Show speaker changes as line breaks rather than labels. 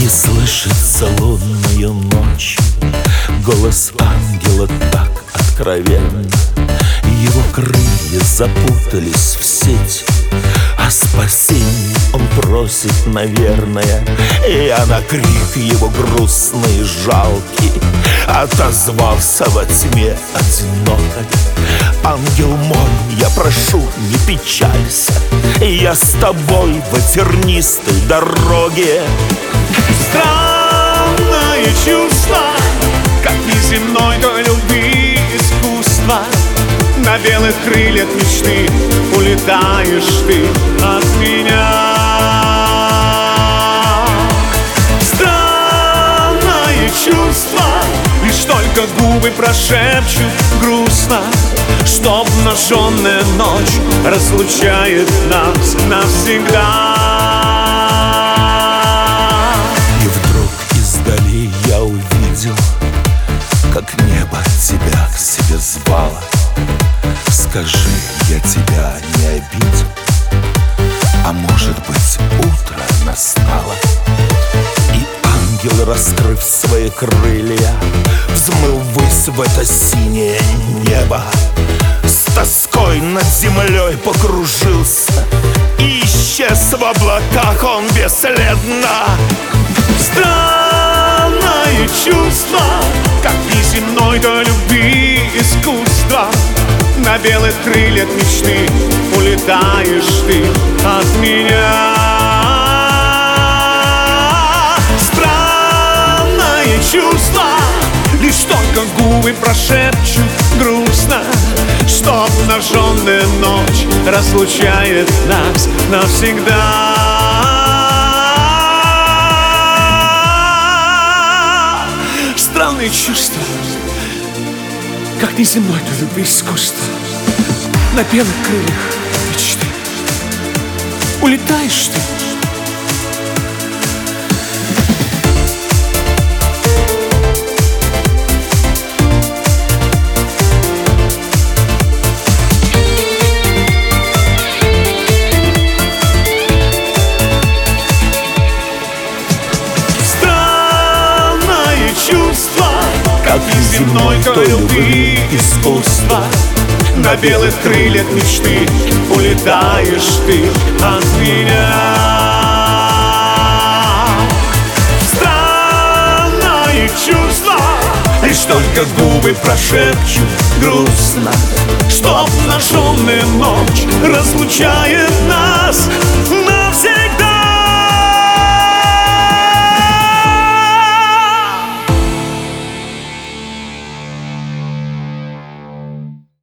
И слышится лунную ночь голос ангела так откровенно. Его крылья запутались в сеть, о спасении он просит, наверное. Я на крик его грустный и жалкий отозвался во тьме одинокой: ангел мой, я прошу, не печалься, я с тобой по тернистой дороге.
Странное чувство, как неземной той любви искусства. На белых крыльях мечты улетаешь ты от меня. Странное чувство, лишь только губы прошепчут грустно, что обнаженная ночь разлучает нас навсегда.
И вдруг издали я увидел, как небо тебя к себе звало. Скажи, я тебя не обидел? А может быть, утро настало? И ангел, раскрыв свои крылья, взмыл ввысь в это синее небо. С тоской над землей покружился и исчез в облаках он бесследно.
Странное чувство, как неземной до любви искусства. На белых крыльях мечты улетаешь ты от меня. Странное чувство, лишь только губы прошепчут грустно, что обнаженная ночь разлучает нас навсегда. Странные чувства, как неземной до любви искусства. На белых крыльях мечты улетаешь ты. Странное чувство, как неземной той любви искусства. На белых крыльях мечты улетаешь ты от меня. Странное чувство, лишь только губы прошепчут грустно, что обнаженная ночь разлучает нас.